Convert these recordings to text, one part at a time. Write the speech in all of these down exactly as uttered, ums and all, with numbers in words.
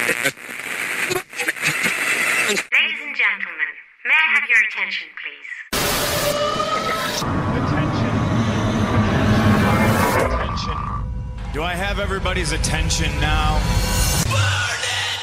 Ladies and gentlemen, may I have your attention, please? Attention. Attention. Do I have everybody's attention now? Burn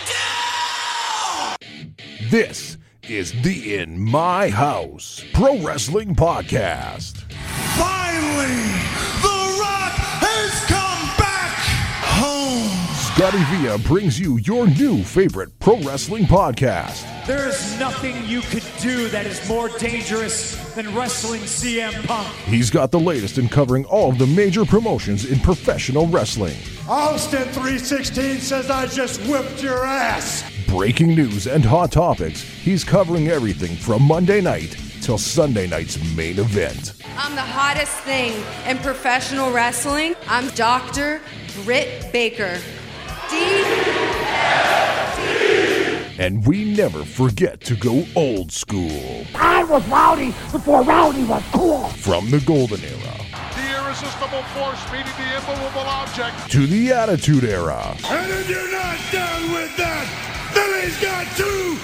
it down! This is the In My House Pro Wrestling Podcast. Finally, The Rock has come back home. Scotty Villa brings you your new favorite pro wrestling podcast. There is nothing you could do that is more dangerous than wrestling C M Punk. He's got the latest in covering all of the major promotions in professional wrestling. Austin three sixteen says I just whipped your ass. Breaking news and hot topics. He's covering everything from Monday night till Sunday night's main event. I'm the hottest thing in professional wrestling. I'm Doctor Britt Baker. D F D. And we never forget to go old school. I was rowdy before rowdy was cool. From the golden era. The irresistible force meeting the immovable object. To the attitude era. And if you're not down with that, Billy's got two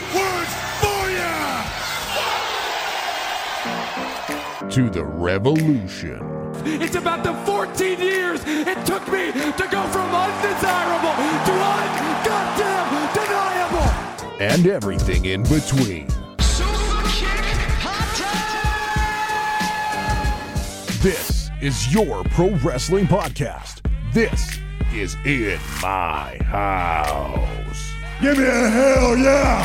words for you. To the revolution. It's about the fourteen years it took me to go from undesirable to un-goddamn deniable. And everything in between. Super kick, hot tag. This is your pro wrestling podcast. This is In My House. Give me a hell yeah.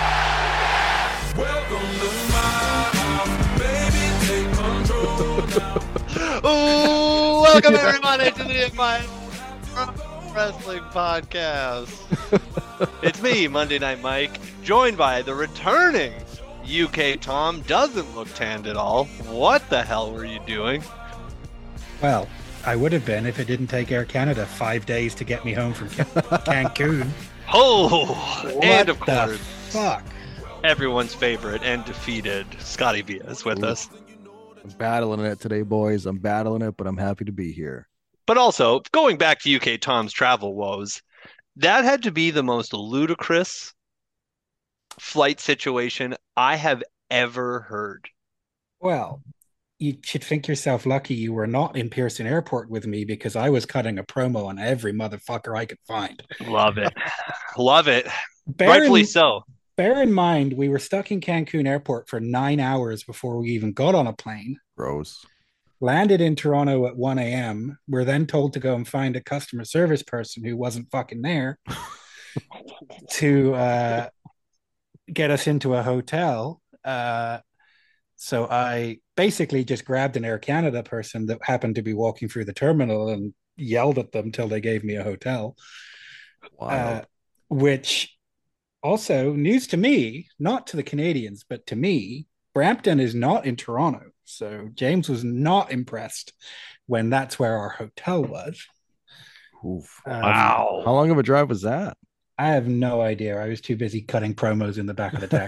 Welcome to my house, baby, take control now. Oh, welcome everybody to the In My Wrestling Podcast. It's me, Monday Night Mike, joined by the returning U K Tom. Doesn't look tanned at all. What the hell were you doing? Well, I would have been if it didn't take Air Canada five days to get me home from Cancun. Oh, what and of the course, fuck? Everyone's favorite and defeated Scotty Villa is with Ooh. us. I'm battling it today, boys. I'm battling it, but I'm happy to be here. But also, going back to U K Tom's travel woes, that had to be the most ludicrous flight situation I have ever heard. Well, you should think yourself lucky you were not in Pearson Airport with me, because I was cutting a promo on every motherfucker I could find. Love it. Love it. Bear Rightfully in, so. Bear in mind, we were stuck in Cancun Airport for nine hours before we even got on a plane. Gross. Landed in Toronto at one a.m. We're then told to go and find a customer service person who wasn't fucking there to uh, get us into a hotel. Uh, so I basically just grabbed an Air Canada person that happened to be walking through the terminal and yelled at them till they gave me a hotel. Wow. Uh, which also, news to me, not to the Canadians, but to me, Brampton is not in Toronto. So James was not impressed when that's where our hotel was. Oof. Um, Wow. How long of a drive was that? I have no idea. I was too busy cutting promos in the back of the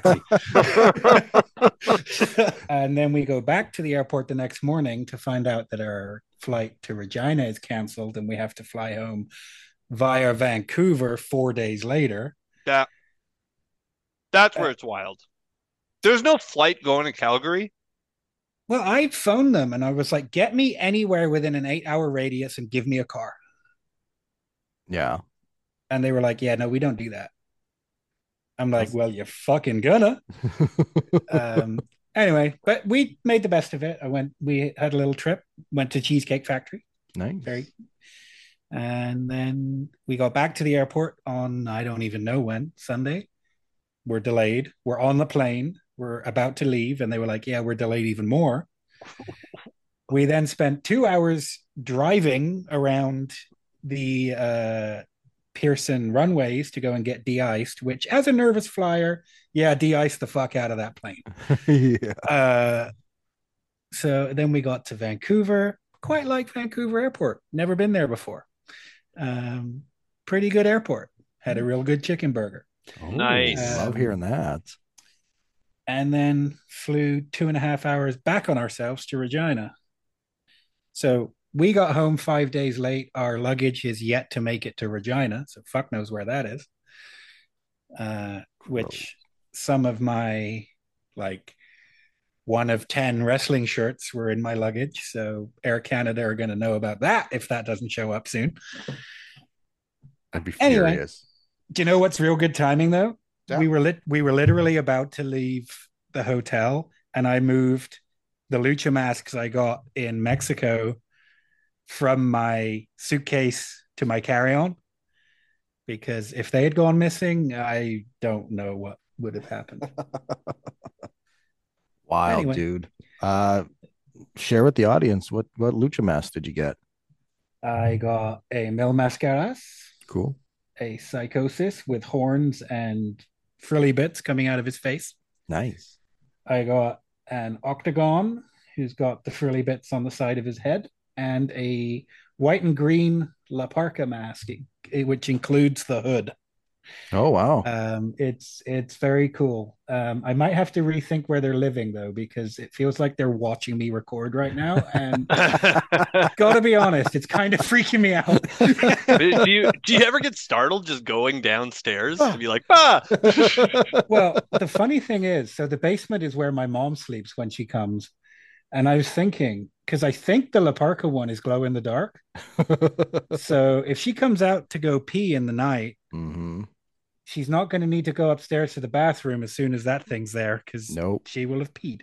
taxi. And then we go back to the airport the next morning to find out that our flight to Regina is canceled and we have to fly home via Vancouver four days later. That, that's where Uh, it's wild. There's no flight going to Calgary. Well, I phoned them and I was like, get me anywhere within an eight hour radius and give me a car. Yeah. And they were like, yeah, no, we don't do that. I'm like, well, you're fucking gonna. um, anyway, but we made the best of it. I went, we had a little trip, went to Cheesecake Factory. Nice. Very. And then we got back to the airport on, I don't even know when, Sunday. We're delayed. We're on the plane. We're about to leave. And they were like, yeah, we're delayed even more. We then spent two hours driving around the uh, Pearson runways to go and get de-iced, which as a nervous flyer, yeah, de-ice the fuck out of that plane. Yeah. Uh, so then we got to Vancouver. Quite like Vancouver Airport. Never been there before. Um, pretty good airport. Had a real good chicken burger. Oh, Nice. Love hearing that. And then flew two and a half hours back on ourselves to Regina. So we got home five days late. Our luggage is yet to make it to Regina. So fuck knows where that is. uh, which some of my like one of ten wrestling shirts were in my luggage. So Air Canada are going to know about that if that doesn't show up soon. I'd be Anyway. furious. Do you know what's real good timing though? Yeah. We were lit. We were literally about to leave the hotel, and I moved the lucha masks I got in Mexico from my suitcase to my carry-on, because if they had gone missing, I don't know what would have happened. Wild, Anyway. dude. Uh, share with the audience what what lucha mask did you get? I got a Mil Mascaras, Cool. a Psychosis with horns and frilly bits coming out of his face. Nice. I got an Octagon who's got the frilly bits on the side of his head, and a white and green La Parka mask, which includes the hood. Oh wow. Um, it's it's very cool. Um, I might have to rethink where they're living though, because it feels like they're watching me record right now, and gotta be honest, it's kind of freaking me out. do you do you ever get startled just going downstairs to be like, ah? Well, the funny thing is, so the basement is where my mom sleeps when she comes, and I was thinking, because I think the La Parka one is glow in the dark. So if she comes out to go pee in the night, mm-hmm. she's not going to need to go upstairs to the bathroom as soon as that thing's there, because Nope. she will have peed.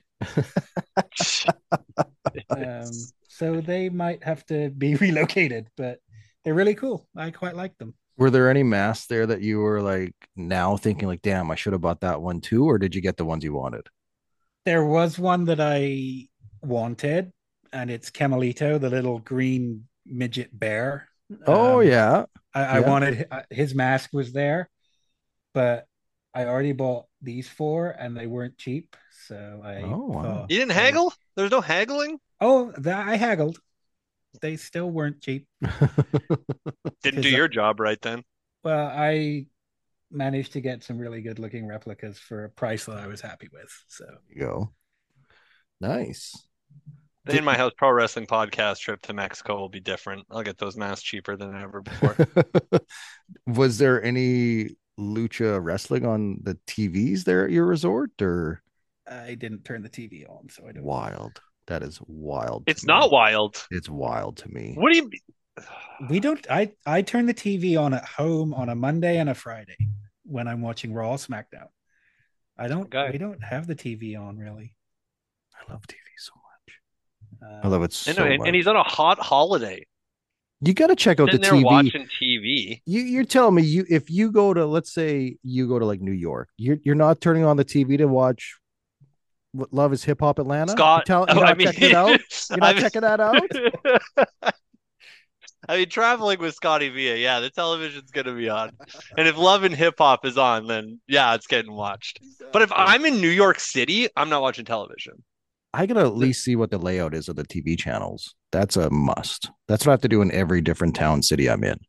um, so they might have to be relocated, but they're really cool. I quite like them. Were there any masks there that you were like now thinking like, damn, I should have bought that one too, or did you get the ones you wanted? There was one that I wanted, and it's Camelito, the little green midget bear. Oh Um, yeah. I, I Yeah. wanted his mask was there, but I already bought these four and they weren't cheap. So I Oh, wow. thought, You didn't haggle? There's no haggling? oh, that I haggled. They still weren't cheap. Didn't do Because I- your job right then. Well, I managed to get some really good looking replicas for a price that I was happy with. So There you go. Nice. The In My House Pro Wrestling podcast trip to Mexico will be different. I'll get those masks cheaper than ever before. Was there any lucha wrestling on the T Vs there at your resort, or I didn't turn the T V on, so I don't. wild? That is wild. to It's me. not wild. It's wild to me. What do you mean? We don't. I I turn the T V on at home on a Monday and a Friday when I'm watching Raw, or SmackDown. I don't. Okay. We don't have the T V on really. I love T V so much. Uh, I love it so I know, and, much. and he's on a hot holiday. You got to check out the Sitting there T V. watching T V. You, you're telling me you if you go to, let's say you go to like New York, you're you're not turning on the T V to watch what Love Is Hip Hop Atlanta? Scott, you tell, you're oh, not I mean, checking it out. You're not I mean- checking that out. I mean, traveling with Scotty Villa, yeah, the television's gonna be on. And if Love and Hip Hop is on, then yeah, it's getting watched. But if I'm in New York City, I'm not watching television. I gotta at least see what the layout is of the T V channels. That's a must. That's what I have to do in every different town city I'm in.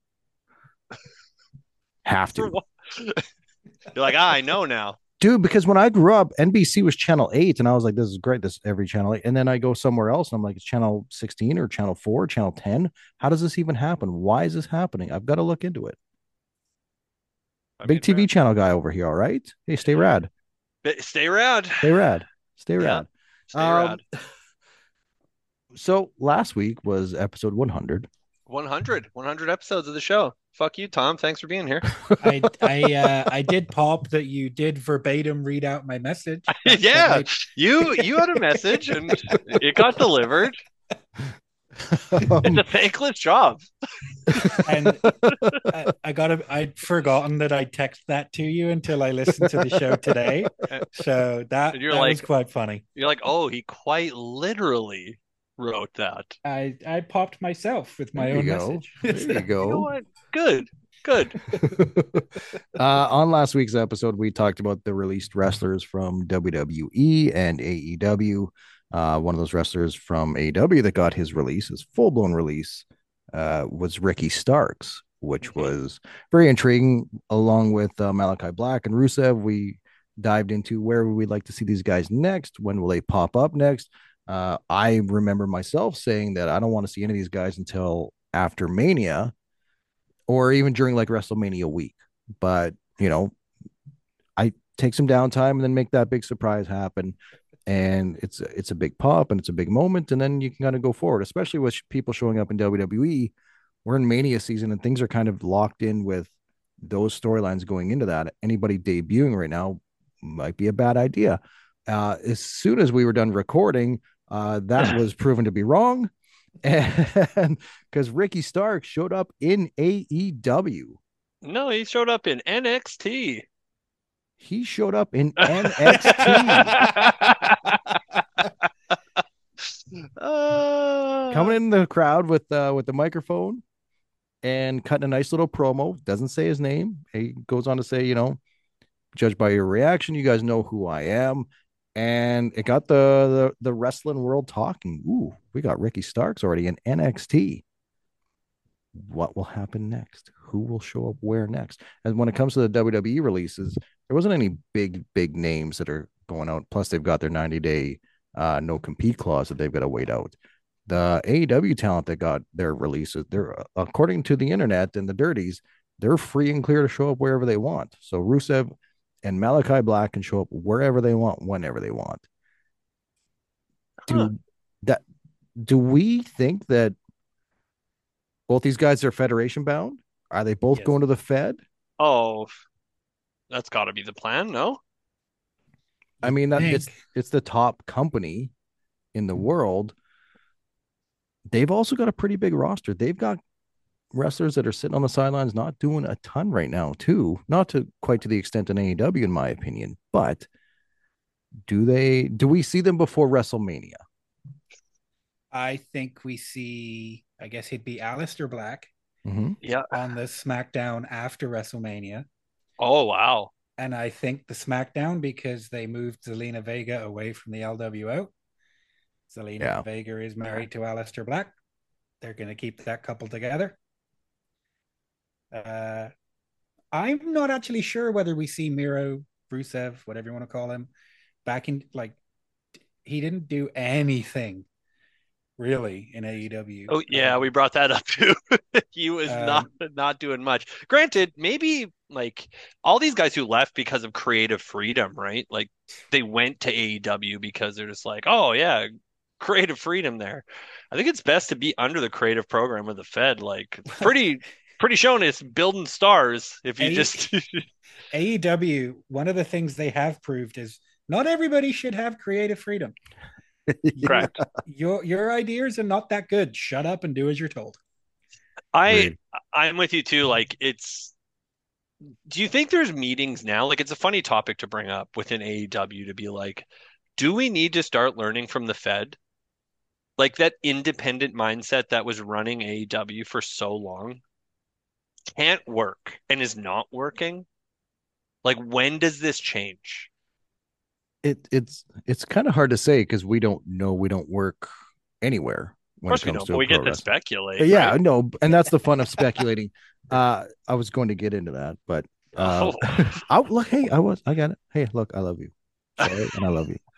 Have For to. what? You're like, ah, I know now. Dude, because when I grew up, N B C was channel eight, and I was like, this is great. This is every channel eight. And then I go somewhere else, and I'm like, it's channel sixteen or channel four, channel ten. How does this even happen? Why is this happening? I've got to look into it. I Big mean, T V channel guy over here. All right. Hey, stay rad. but Stay rad. Stay rad. Stay Yeah. rad. Stay Um, rad. So last week was episode one hundred. one hundred. one hundred episodes of the show. Fuck you, Tom. Thanks for being here. I I uh, I did pop that you did verbatim read out my message. That- Yeah. that You you had a message and it got delivered. It's a thankless job. and I, I got I'd forgotten that I text that to you until I listened to the show today. So that, And you're that was like- quite funny. You're like, oh, he quite literally wrote that. I I popped myself with my There own you go. message. There you You know go. what? Good. Good. uh, on last week's episode, we talked about the released wrestlers from W W E and A E W. Uh, one of those wrestlers from A E W that got his release, his full blown release, uh, was Ricky Starks, which was very intriguing. Along with uh, Malachi Black and Rusev, we dived into where we'd like to see these guys next. When will they pop up next? Uh, I remember myself saying that I don't want to see any of these guys until after Mania, or even during like WrestleMania week. But you know, take some downtime and then make that big surprise happen. And it's it's a big pop and it's a big moment, and then you can kind of go forward, especially with people showing up in W W E. We're in Mania season and things are kind of locked in with those storylines going into that. Anybody debuting right now might be a bad idea. Uh, as soon as we were done recording, uh, that was proven to be wrong. And because Ricky Starks showed up in A E W. No, he showed up in N X T. He showed up in N X T. uh... Coming in the crowd with uh, with the microphone and cutting a nice little promo. Doesn't say his name. He goes on to say, you know, judged by your reaction, you guys know who I am. And it got the, the, the wrestling world talking. Ooh, we got Ricky Starks already in N X T. What will happen next? Who will show up where next? And when it comes to the W W E releases, there wasn't any big, big names that are going out. Plus, they've got their ninety day uh, no compete clause that they've got to wait out. The A E W talent that got their releases, they're according to the internet and the dirties, they're free and clear to show up wherever they want. So Rusev and Malachi Black can show up wherever they want, whenever they want. Huh. Do that? Do we think that both these guys are federation bound? Are they both Yes. going to the Fed? Oh, that's got to be the plan, no? I mean, that think. it's it's the top company in the world. They've also got a pretty big roster. They've got wrestlers that are sitting on the sidelines, not doing a ton right now, too. Not to quite to the extent in A E W, in my opinion. But do they? Do we see them before WrestleMania? I think we see, I guess he'd be Aleister Black Mm-hmm. Yeah. on the SmackDown after WrestleMania. Oh, wow. And I think the SmackDown, because they moved Zelina Vega away from the L W O. Zelina Yeah. Vega is married to Aleister Black. They're going to keep that couple together. Uh, I'm not actually sure whether we see Miro, Rusev, whatever you want to call him, back in, like, he didn't do anything really in A E W. Oh, yeah, we brought that up too. He was Um, not not doing much. Granted, maybe like all these guys who left because of creative freedom, right? Like they went to A E W because they're just like, oh yeah, creative freedom there. I think it's best to be under the creative program of the Fed. Like pretty pretty shown it's building stars if you A- just A E W, one of the things they have proved is not everybody should have creative freedom. Correct. Your your ideas are not that good. Shut up and do as you're told. I Agreed. I'm with you too. Like it's do you think there's meetings now? Like it's a funny topic to bring up within A E W to be like, do we need to start learning from the Fed? Like that independent mindset that was running A E W for so long can't work and is not working. Like when does this change? It it's it's kind of hard to say because we don't know. We don't work anywhere Of when course it we comes don't, to but a we pro get to wrestling. speculate. Yeah, right? no, and that's the fun of speculating. Uh, I was going to get into that, but uh, Oh. I look. Hey, I was. I got it. Hey, look, I love you, Sorry, and I love you.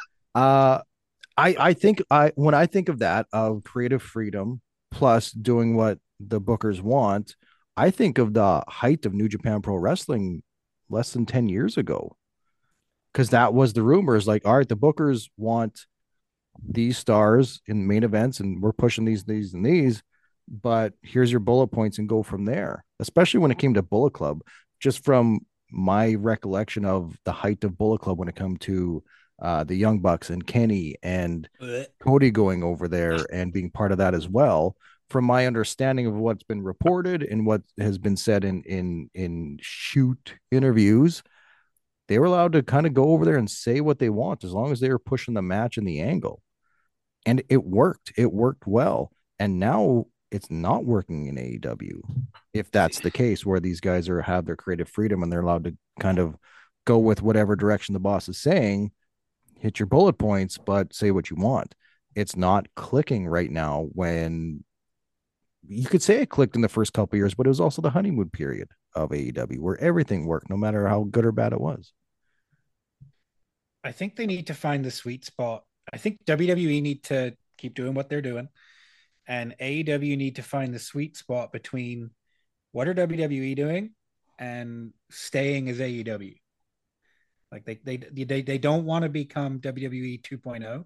Uh, I I think I when I think of that of creative freedom plus doing what the bookers want, I think of the height of New Japan Pro Wrestling less than ten years ago, because that was the rumors. Like, all right, the bookers want these stars in main events, and we're pushing these, these, and these. But here's your bullet points and go from there. Especially when it came to Bullet Club, just from my recollection of the height of Bullet Club when it come to uh, the Young Bucks and Kenny and Cody going over there and being part of that as well. From my understanding of what's been reported and what has been said in in in shoot interviews, they were allowed to kind of go over there and say what they want as long as they were pushing the match and the angle. And it worked. It worked well. And now it's not working in A E W. If that's the case, where these guys are have their creative freedom and they're allowed to kind of go with whatever direction the boss is saying, hit your bullet points, but say what you want. It's not clicking right now. When you could say it clicked in the first couple of years, but it was also the honeymoon period of A E W where everything worked, no matter how good or bad it was. I think they need to find the sweet spot. I think W W E need to keep doing what they're doing, and A E W need to find the sweet spot between what are W W E doing and staying as A E W. Like they they they they don't want to become W W E two point oh.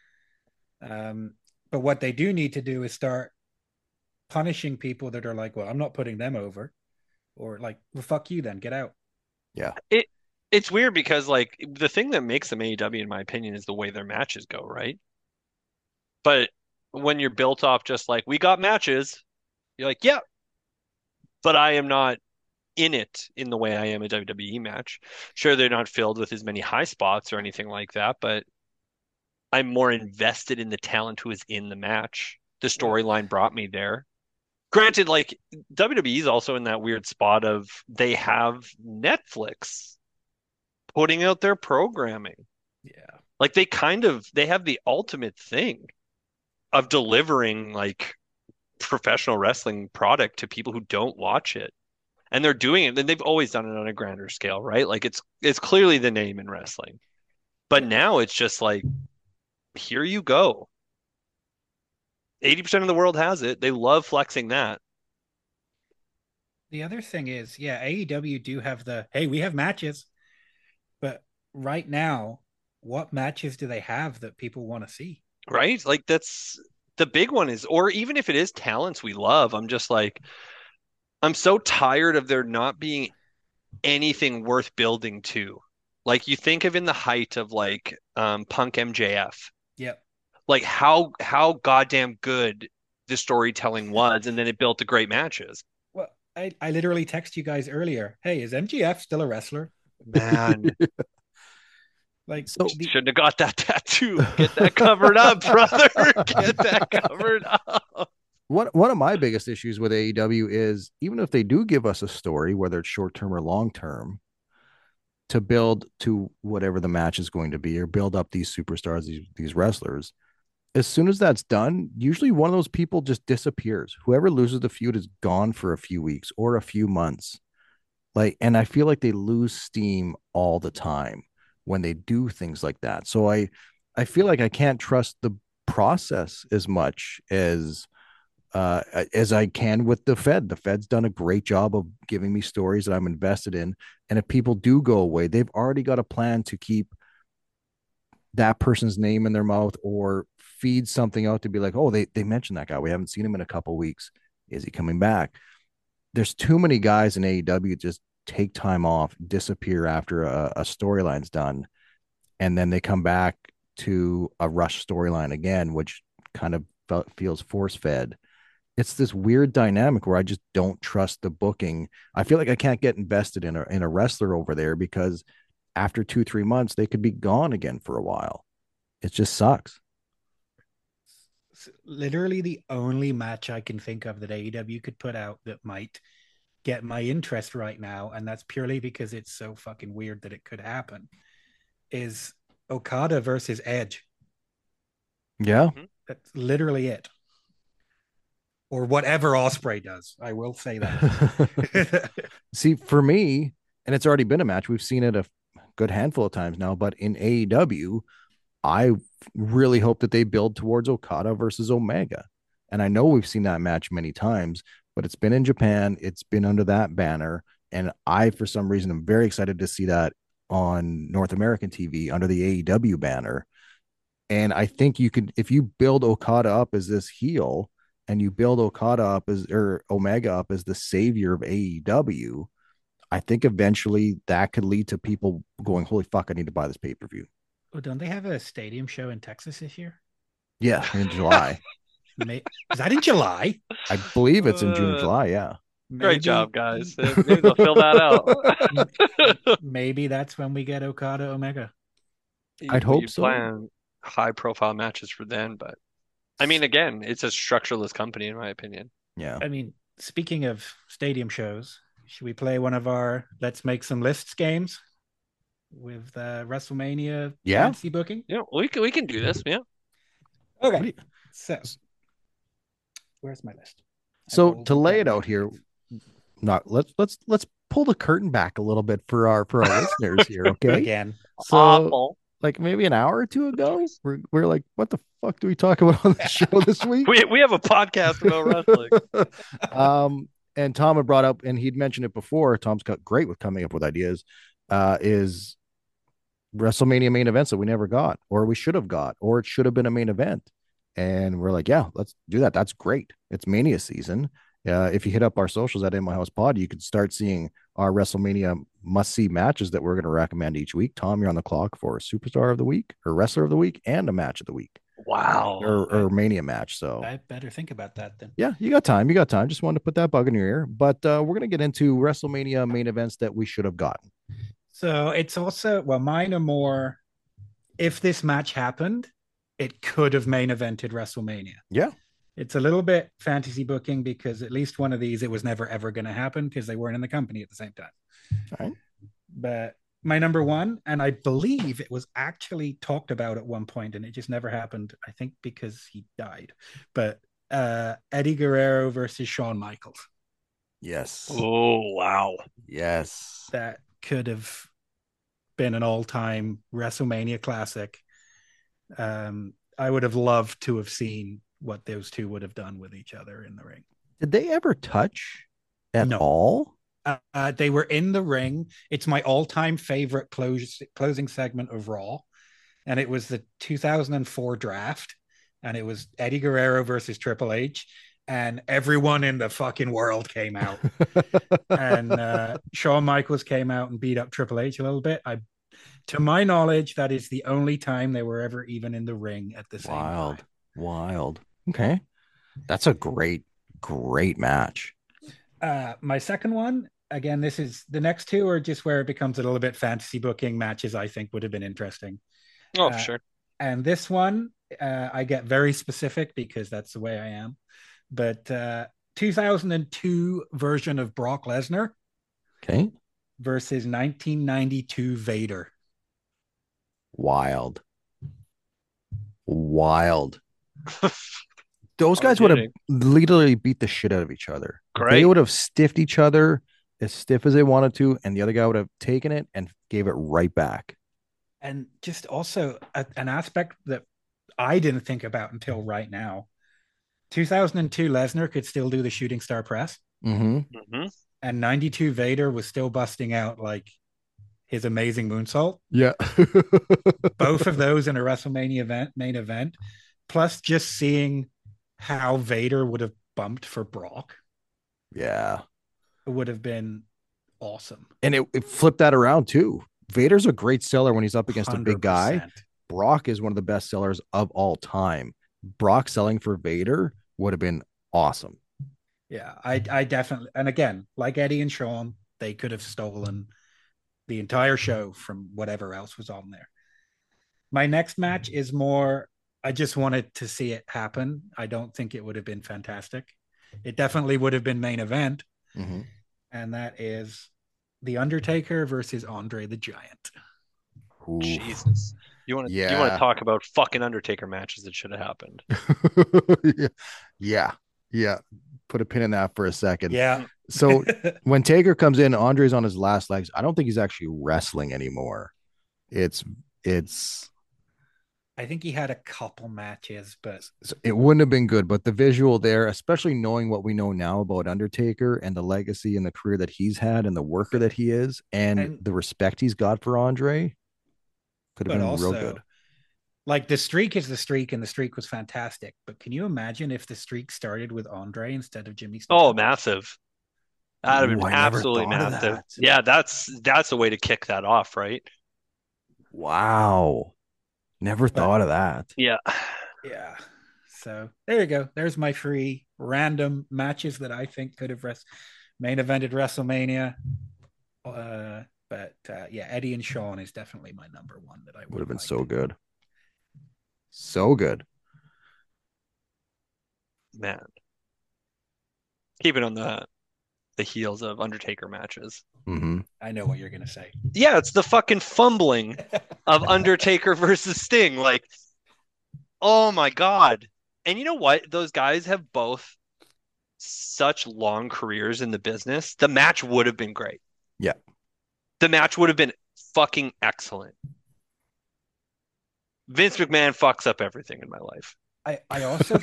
Um, but what they do need to do is start punishing people that are like, well, I'm not putting them over, or like, well, fuck you, then get out. Yeah. It it's weird because like the thing that makes them A E W, in my opinion, is the way their matches go, right? But when you're built off just like we got matches, you're like, yeah, but I am not in it in the way I am a W W E match. Sure, they're not filled with as many high spots or anything like that, but I'm more invested in the talent who is in the match. The storyline brought me there. Granted, like W W E is also in that weird spot of they have Netflix putting out their programming. Yeah. Like they kind of they have the ultimate thing of delivering like professional wrestling product to people who don't watch it. And they're doing it, and they've always done it on a grander scale, right? Like it's it's clearly the name in wrestling. But now it's just like, here you go. eighty percent of the world has it. They love flexing that. The other thing is, yeah, A E W do have the, hey, we have matches. But right now, what matches do they have that people want to see? Right? Like that's the big one is, or even if it is talents we love, I'm just like, I'm so tired of there not being anything worth building to. Like you think of in the height of like um, Punk M J F. Yep. Like how how goddamn good the storytelling was, and then it built the great matches. Well, I, I literally texted you guys earlier. Hey, is M J F still a wrestler? Man. Like so the, shouldn't have got that tattoo. Get that covered up, brother. Get that covered up. One one of my biggest issues with A E W is even if they do give us a story, whether it's short term or long term, to build to whatever the match is going to be, or build up these superstars, these these wrestlers, as soon as that's done, usually one of those people just disappears. Whoever loses the feud is gone for a few weeks or a few months. Like, and I feel like they lose steam all the time when they do things like that. So I I feel like I can't trust the process as much as Uh, as I can with the Fed. The Fed's done a great job of giving me stories that I'm invested in. And if people do go away, they've already got a plan to keep that person's name in their mouth or feed something out to be like, oh, they, they mentioned that guy. We haven't seen him in a couple of weeks. Is he coming back? There's too many guys in A E W just take time off, disappear after a, a storyline's done. And then they come back to a rush storyline again, which kind of felt, feels force fed. It's this weird dynamic where I just don't trust the booking. I feel like I can't get invested in a in a wrestler over there because after two, three months, they could be gone again for a while. It just sucks. Literally the only match I can think of that A E W could put out that might get my interest right now, and that's purely because it's so fucking weird that it could happen, is Okada versus Edge. Yeah. That's literally it. Or whatever Ospreay does. I will say that. See, for me, and it's already been a match, we've seen it a good handful of times now, but in A E W, I really hope that they build towards Okada versus Omega. And I know we've seen that match many times, but it's been in Japan. It's been under that banner. And I, for some reason, am very excited to see that on North American T V under the A E W banner. And I think you could, if you build Okada up as this heel, and you build Okada up as, or Omega up as the savior of A E W, I think eventually that could lead to people going, holy fuck, I need to buy this pay-per-view. Oh, don't they have a stadium show in Texas this year? Yeah, in July. May, is that in July? I believe it's in June or July, yeah. Maybe, great job, guys. Maybe they'll fill that out. Maybe that's when we get Okada Omega. I'd you, hope you so. Plan high-profile matches for then, but I mean, again, it's a structureless company, in my opinion. Yeah. I mean, speaking of stadium shows, should we play one of our Let's Make Some Lists games with uh, WrestleMania yeah. fantasy booking? Yeah, we can, we can do this, yeah. Okay. So, where's my list? So to lay it out here, not let's let's let's pull the curtain back a little bit for our for our listeners here, okay? Again. So awful. Like maybe an hour or two ago, we're we're like, what the fuck do we talk about on the show this week? we we have a podcast about wrestling. um, and Tom had brought up, and he'd mentioned it before. Tom's got great with coming up with ideas. Uh, is WrestleMania main events that we never got, or we should have got, or it should have been a main event. And we're like, yeah, let's do that. That's great. It's Mania season. Uh, if you hit up our socials at In My House Pod, you can start seeing our WrestleMania must-see matches that we're going to recommend each week. Tom, you're on the clock for a Superstar of the Week, or Wrestler of the Week, and a Match of the Week. Wow. Or, or Mania match. So I better think about that then. Yeah, you got time. You got time. Just wanted to put that bug in your ear. But uh, we're going to get into WrestleMania main events that we should have gotten. So it's also, well, mine are more, if this match happened, it could have main evented WrestleMania. Yeah. It's a little bit fantasy booking because at least one of these, it was never, ever going to happen because they weren't in the company at the same time. All right. But my number one, and I believe it was actually talked about at one point and it just never happened, I think because he died. But uh, Eddie Guerrero versus Shawn Michaels. Yes. Oh, wow. Yes. That could have been an all-time WrestleMania classic. Um, I would have loved to have seen what those two would have done with each other in the ring. Did they ever touch at No. all? Uh, uh, they were in the ring. It's my all-time favorite close, closing segment of Raw. And it was the two thousand four draft. And it was Eddie Guerrero versus Triple H. And everyone in the fucking world came out. and uh, Shawn Michaels came out and beat up Triple H a little bit. I, to my knowledge, that is the only time they were ever even in the ring at the same Wild. time. Wild. Okay. That's a great, great match. Uh, my second one, again, this is the next two are just where it becomes a little bit fantasy booking matches I think would have been interesting. Oh, uh, sure. And this one, uh, I get very specific because that's the way I am. But uh, two thousand two version of Brock Lesnar Okay. versus nineteen ninety-two Vader. Wild. Wild. Those guys Oh, would have kidding. literally beat the shit out of each other. Great. They would have stiffed each other as stiff as they wanted to, and the other guy would have taken it and gave it right back. And just also a, an aspect that I didn't think about until right now. two thousand two Lesnar could still do the shooting star press. Mm-hmm. Mm-hmm. And ninety-two Vader was still busting out like his amazing moonsault. Yeah. Both of those in a WrestleMania event, main event, plus just seeing how Vader would have bumped for Brock. Yeah. It would have been awesome. And it, it flipped that around too. Vader's a great seller when he's up against a big guy. one hundred percent. Brock is one of the best sellers of all time. Brock selling for Vader would have been awesome. Yeah, I, I definitely, and again, like Eddie and Shawn, they could have stolen the entire show from whatever else was on there. My next match is more, I just wanted to see it happen. I don't think it would have been fantastic. It definitely would have been main event. Mm-hmm. And that is The Undertaker versus Andre the Giant. Ooh. Jesus. You want to Yeah. you want to talk about fucking Undertaker matches that should have happened. yeah. Yeah. Yeah. Put a pin in that for a second. Yeah. So when Taker comes in, Andre's on his last legs. I don't think he's actually wrestling anymore. It's it's I think he had a couple matches, but it wouldn't have been good. But the visual there, especially knowing what we know now about Undertaker and the legacy and the career that he's had and the worker that he is and, And- the respect he's got for Andre, could have but been also, real good. like the streak is the streak, and the streak was fantastic. But can you imagine if the streak started with Andre instead of Jimmy Snuka? Oh, massive. That'd have Ooh, been I never absolutely thought of massive. that. Yeah, that's that's a way to kick that off, right? Wow. Never thought of that. Yeah. Yeah. So there you go. There's my free random matches that I think could have rest- main evented WrestleMania. Uh, but uh, yeah, Eddie and Shawn is definitely my number one that I Would have been liked. so good. So good. Man. Keep it on the the heels of Undertaker matches. Mm-hmm. I know what you're gonna say. Yeah, it's the fucking fumbling of Undertaker versus Sting. Like, oh my God. And you know what? Those guys have both such long careers in the business. The match would have been great. Yeah. The match would have been fucking excellent. Vince McMahon fucks up everything in my life. I I also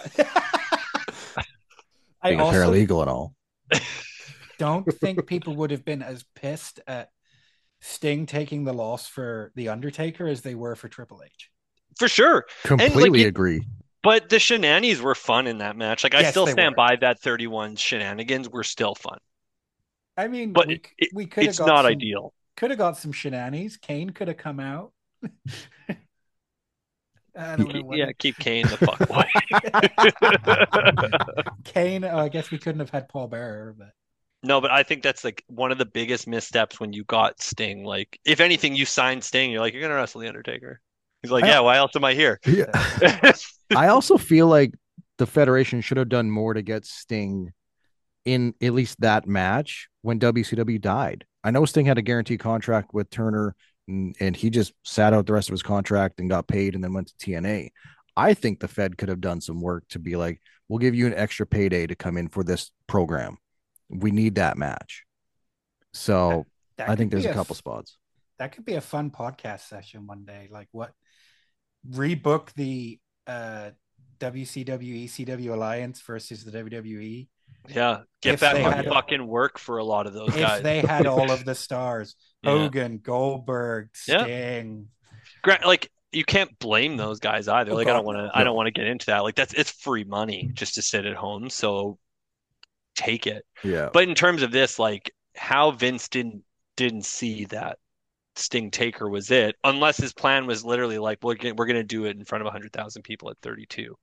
I Being a also paralegal and all. don't think people would have been as pissed at Sting taking the loss for The Undertaker as they were for Triple H. For sure. Completely and like, agree. But the shenanigans were fun in that match. Like I Yes, still they stand were. by that thirty-one shenanigans were still fun. I mean, But we, it, we could have it's got not some, ideal. Could have got some shenanigans. Kane could have come out. I don't know. What Yeah, it- keep Kane the fuck away. Kane, oh, I guess we couldn't have had Paul Bearer, but No, but I think that's like one of the biggest missteps when you got Sting. Like, if anything, you signed Sting, you're like, you're gonna wrestle the Undertaker. He's like, I- yeah, why else am I here? Yeah. I also feel like the Federation should have done more to get Sting in at least that match when W C W died. I know Sting had a guaranteed contract with Turner, and, and he just sat out the rest of his contract and got paid and then went to T N A. I think the Fed could have done some work to be like, we'll give you an extra payday to come in for this program. We need that match. So that I could think there's be a a couple f- spots. that could be a fun podcast session one day. Like what? Rebook the uh, W C W E C W alliance versus the W W E. Yeah, get If that they much had- fucking work for a lot of those If guys. they had all of the stars, Yeah. Hogan, Goldberg, Yeah. Sting. Gra- like you can't blame those guys either. Oh, Like I God, don't want to. no. I don't want to get into that. Like that's it's free money just to sit at home. So take it. Yeah. But in terms of this, like how Vince didn't didn't see that Sting Taker was it, unless his plan was literally like we're gonna, we're going to do it in front of a hundred thousand people at thirty-two.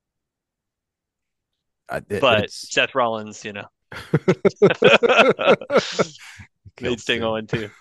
I, it, But it's- Seth Rollins, you know, made Sting oh and two.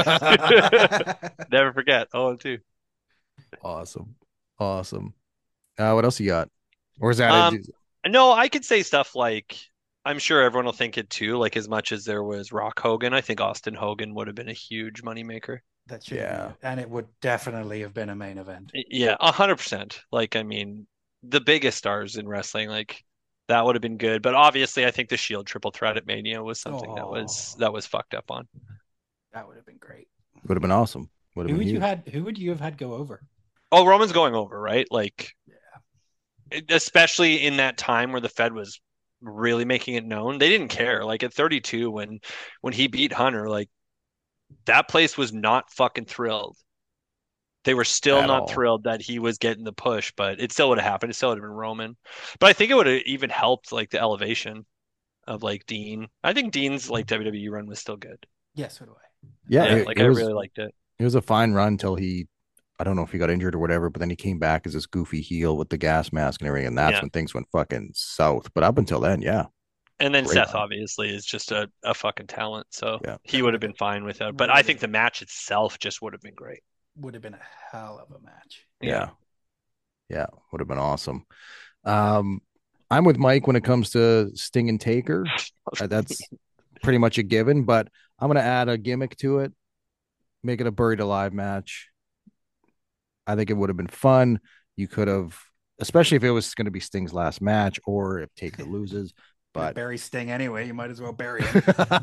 Never forget oh and two. Awesome. Awesome. Uh, what else you got? Or is that Um, it? No, I could say stuff like I'm sure everyone will think it too. Like as much as there was Rock Hogan, I think Austin Hogan would have been a huge moneymaker. That should Yeah. be, and it would definitely have been a main event. Yeah, a hundred percent. Like I mean, the biggest stars in wrestling, like that would have been good. But obviously, I think the Shield triple threat at Mania was something that was Oh. that was fucked up on. That would have been great. Would have been awesome. Would have Who been would you huge. had? Who would you have had go over? Oh, Roman's going over, right? Like, it- especially in that time where the Fed was really making it known, they didn't care. Like at thirty-two, when when he beat Hunter, like that place was not fucking thrilled. They were still At not all. thrilled that he was getting the push, but it still would have happened. It still would have been Roman. But I think it would have even helped like the elevation of like Dean. I think Dean's like W W E run was still good. Yes, so do I. Yeah, Yeah, it, like it I was, really liked it. it was a fine run until he, I don't know if he got injured or whatever, but then he came back as this goofy heel with the gas mask and everything, and that's Yeah. when things went fucking south. But up until then, yeah, And then Great Seth run. obviously is just a, a fucking talent, so Yeah. he would have been fine with it. But I think the match itself just would have been great. Would have been a hell of a match. yeah, yeah, would have been awesome. Um, I'm with Mike when it comes to Sting and Taker. Uh, that's pretty much a given, but I'm gonna add a gimmick to it, make it a buried alive match. I think it would have been fun. You could have, especially if it was going to be Sting's last match, or if Taker loses. But But bury Sting anyway. You might as well bury him.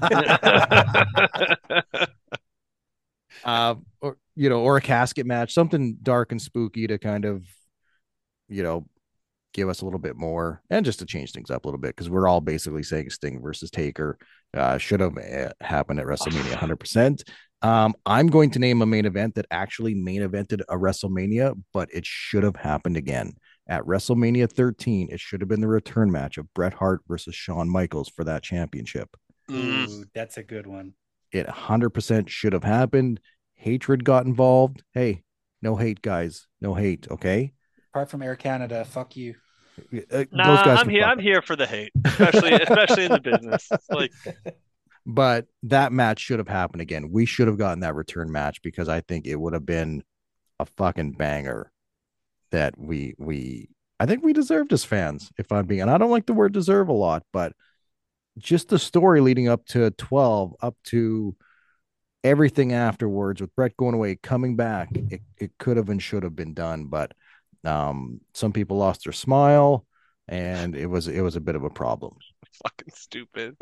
uh, or you know, or a casket match, something dark and spooky to kind of, you know, give us a little bit more, and just to change things up a little bit, because we're all basically saying Sting versus Taker uh, should have uh, happened at WrestleMania one hundred percent. Um, I'm going to name a main event that actually main evented a WrestleMania, but it should have happened again. At WrestleMania thirteen, it should have been the return match of Bret Hart versus Shawn Michaels for that championship. Mm. Ooh, that's a good one. It one hundred percent should have happened. Hatred got involved. Hey, no hate, guys. No hate, okay? Apart from Air Canada, fuck you. Uh, Nah, those guys I'm can here. fuck I'm it. here for the hate, especially especially in the business. Like, But that match should have happened again. We should have gotten that return match, because I think it would have been a fucking banger that we we I think we deserved as fans, if I'm being, and I don't like the word deserve a lot, but just the story leading up to twelve, up to everything afterwards, with Brett going away, coming back, it, it could have and should have been done. But um, some people lost their smile, and it was it was a bit of a problem. fucking stupid.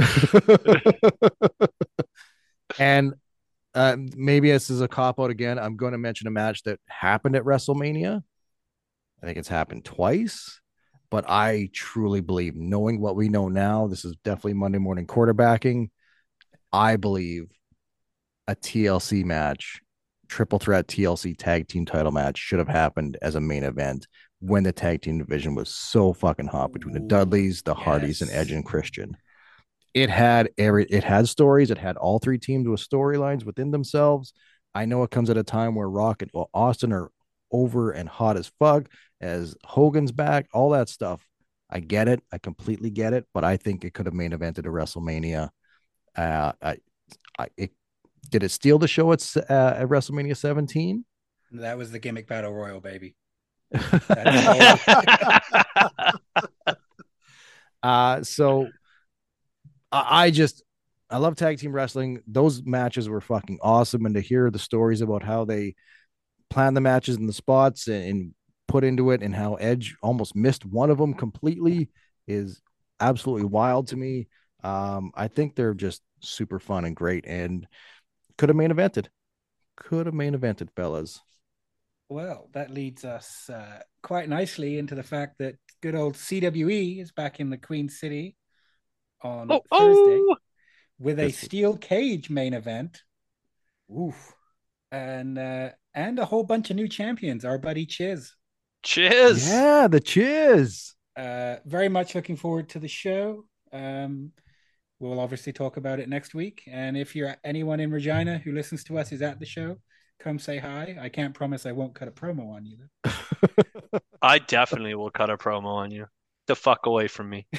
And uh, maybe this is a cop out again. I'm going to mention a match that happened at WrestleMania. I think it's happened twice, but I truly believe, knowing what we know now, this is definitely Monday morning quarterbacking. I believe a T L C match, triple threat T L C tag team title match should have happened as a main event when the tag team division was so fucking hot between the Dudleys, the Hardys, and Edge and Christian. It had every, it had stories. It had all three teams with storylines within themselves. I know it comes at a time where Rock and Austin are over and hot as fuck, as Hogan's back, all that stuff. I get it. I completely get it. But I think it could have main evented a WrestleMania. Uh, I, I, it, did it steal the show at, uh, at WrestleMania seventeen? That was the gimmick battle royal, baby. uh, so I, I just, I love tag team wrestling. Those matches were fucking awesome. And to hear the stories about how they plan the matches and the spots and, and put into it and how Edge almost missed one of them completely is absolutely wild to me. Um, I think they're just super fun and great and could have main evented. Could have main evented, fellas. Well, that leads us uh, quite nicely into the fact that good old C W E is back in the Queen City on oh, Thursday oh! with a steel cage main event. Oof. And uh, and a whole bunch of new champions. Our buddy Chiz. Chiz. Yeah, the Chiz. Uh, very much looking forward to the show. Um, we'll obviously talk about it next week. And if you're anyone in Regina who listens to us is at the show, come say hi. I can't promise I won't cut a promo on you, though. I definitely will cut a promo on you. The fuck away from me.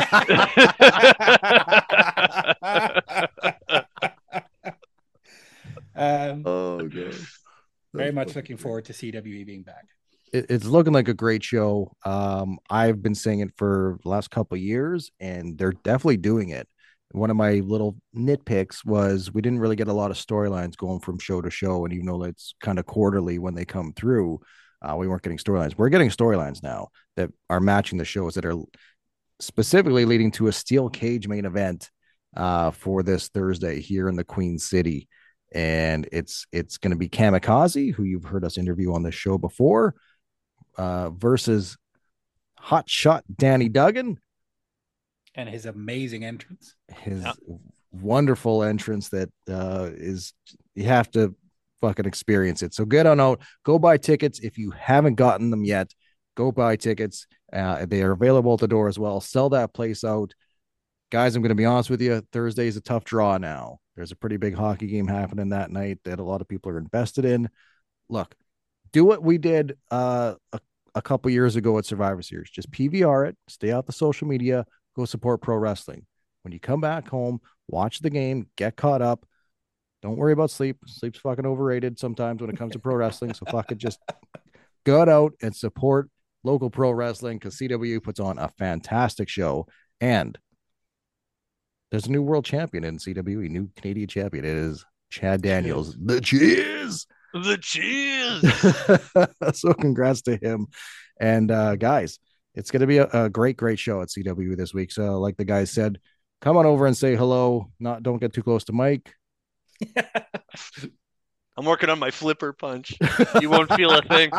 um, oh, God. Very much looking forward to C W E being back. It, it's looking like a great show. Um, I've been saying it for the last couple of years, and they're definitely doing it. One of my little nitpicks was we didn't really get a lot of storylines going from show to show. And even though it's kind of quarterly when they come through, uh, we weren't getting storylines. We're getting storylines now that are matching the shows that are specifically leading to a steel cage main event uh, for this Thursday here in the Queen City. And it's, it's going to be Kamikaze, who you've heard us interview on this show before, uh, versus Hot Shot Danny Duggan. And his amazing entrance. His yeah. wonderful entrance that uh, is, you have to fucking experience it. So get on out, go buy tickets. If you haven't gotten them yet, go buy tickets. Uh, they are available at the door as well. Sell that place out. Guys, I'm going to be honest with you. Thursday is a tough draw now. There's a pretty big hockey game happening that night that a lot of people are invested in. Look, do what we did uh, a, a couple years ago at Survivor Series. Just P V R it, stay out the social media, go support pro wrestling. When you come back home, watch the game, get caught up. Don't worry about sleep. Sleep's fucking overrated sometimes when it comes to pro wrestling. So fuck it, just go out and support local pro wrestling because C W puts on a fantastic show. And there's a new world champion in C W E, new Canadian champion. It is Chad Daniels. Cheers. The Cheers. The Cheers. So congrats to him. And uh, guys, it's going to be a, a great, great show at C W this week. So like the guys said, come on over and say hello. Not Don't get too close to Mike. I'm working on my flipper punch. You won't feel a thing.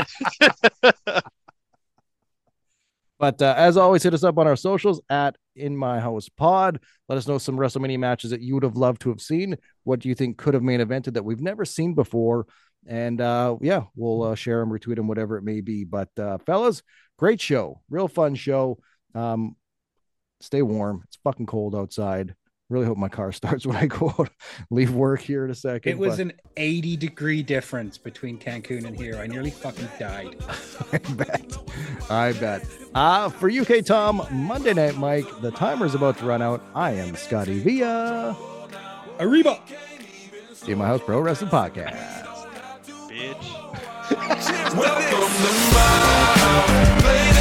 But uh, as always, hit us up on our socials at In My House Pod. Let us know some WrestleMania matches that you would have loved to have seen. What do you think could have main evented that we've never seen before? And uh, yeah, we'll uh, share them, retweet them, whatever it may be. But uh, fellas, great show, real fun show. Um, stay warm. It's fucking cold outside. Really hope my car starts when I go out, leave work here in a second. It was but... an eighty degree difference between Cancun and here. I nearly fucking died. I bet. I bet. Uh, for U K Tom, Monday Night Mike, the timer's about to run out. I am Scotty Villa. Arriba. In My House Pro Wrestling Podcast. Bitch. Welcome to my house.